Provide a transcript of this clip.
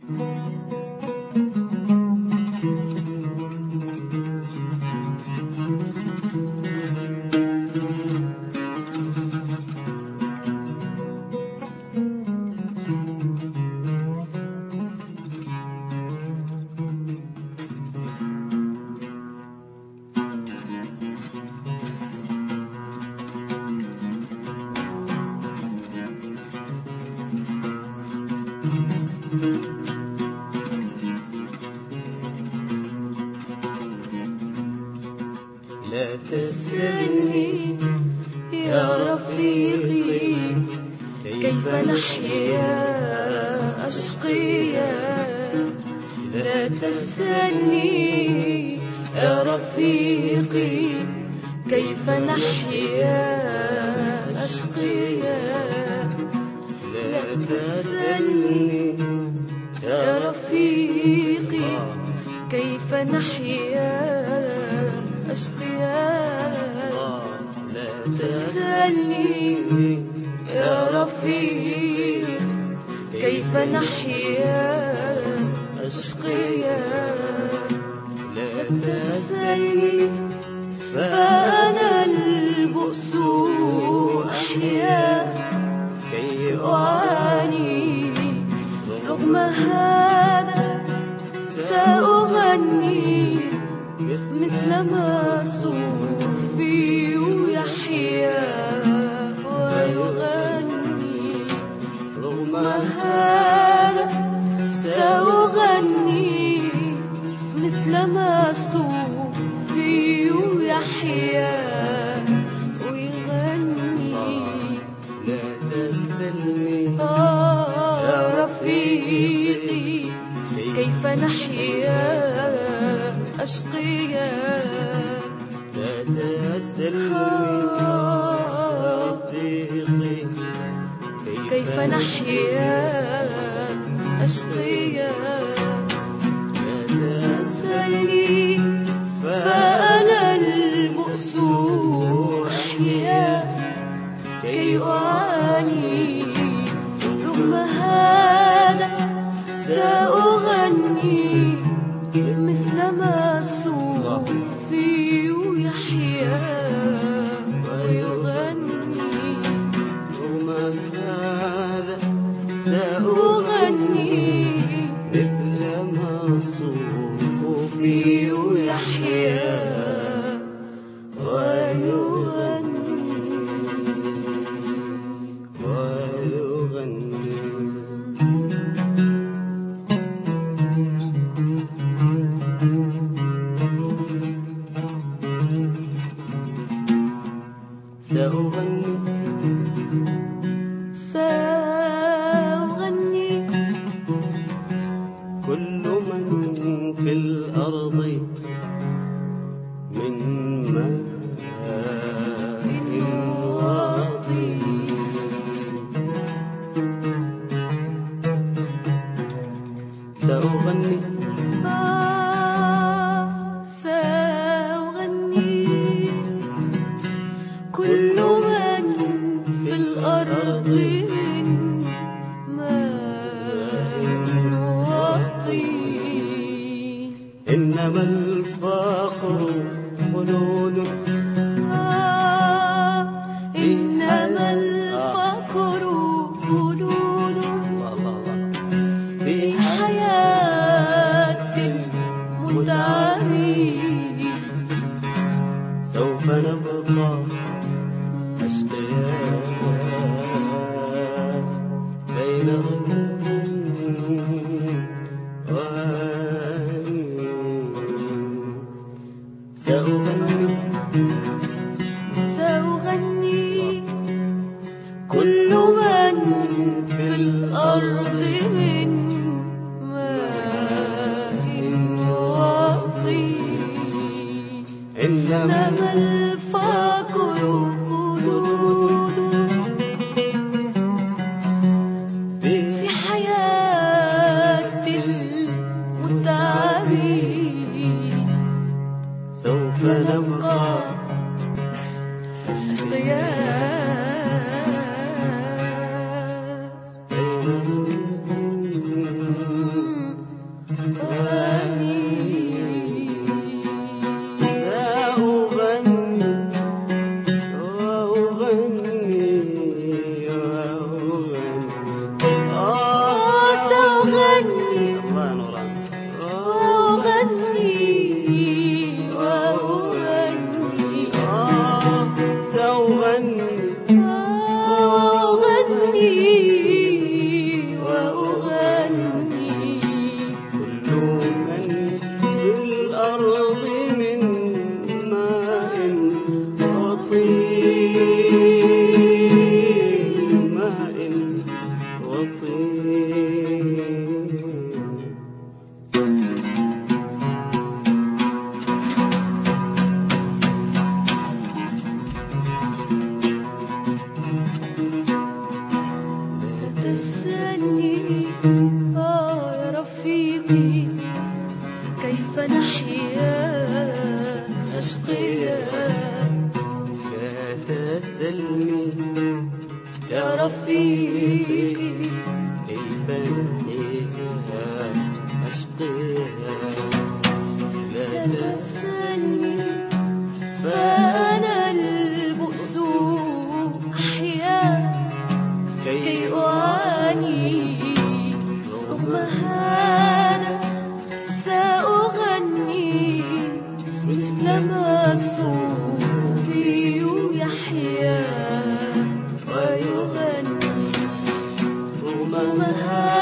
لا تسألني يا رفيقي كيف نحيا أشقياء. لا تسألني يا رفيقي كيف نحيا أشقياء. لا تسألني يا رفيقي كيف نحيا أشقياء. لا تسألني يا رفيق كيف نحيا أشقياء. لا تسألني فأنا البؤس أحيا كي أعاني. رغم هذا سأغني مثل ما صوفي يحيا ويغني. رغم هذا سأغني مثل ما صوفي يحيا ويغني. لا تسألني يا رفيقي كيف نحيا أشقياء. لا تسألني رفيقي كيف نحيا أشقياء. لا تسألني فأنا البؤس أحيا كي أعاني. رغم هذا سأغني مثل ما صوفي يحيا ويغني. رغم هذا سأغني مثل ما صوفي يحيا ويغني. سأغني كل من في الأرض من ماء وطين. سأغني سأغني كل من في الأرض من ماء وطين. إنما الفقر خلود. إنما الفقر خلود في حياة المتعبين. سوف نبقى أشقياء بين ركب وأنين. سأغني كل من في الأرض من ماء وطين. إنما الفقر خلود في حياة المتعبين. سوف نبقى أشقياء سأغني الله نوران وأغني وأغني سأغني وأغني كل من في الأرض من ماء وطين ماء وطين تسألني يا رفيقي كيف نحيا أشقياء لا تسلني يا رفيقي كيف نحيا أشقياء لا لا تسلني تسألني فأنا البؤس أحيا كي أعاني رغم هذا سأغني مثل ما الصوفي يحيا ويغني رغم هذا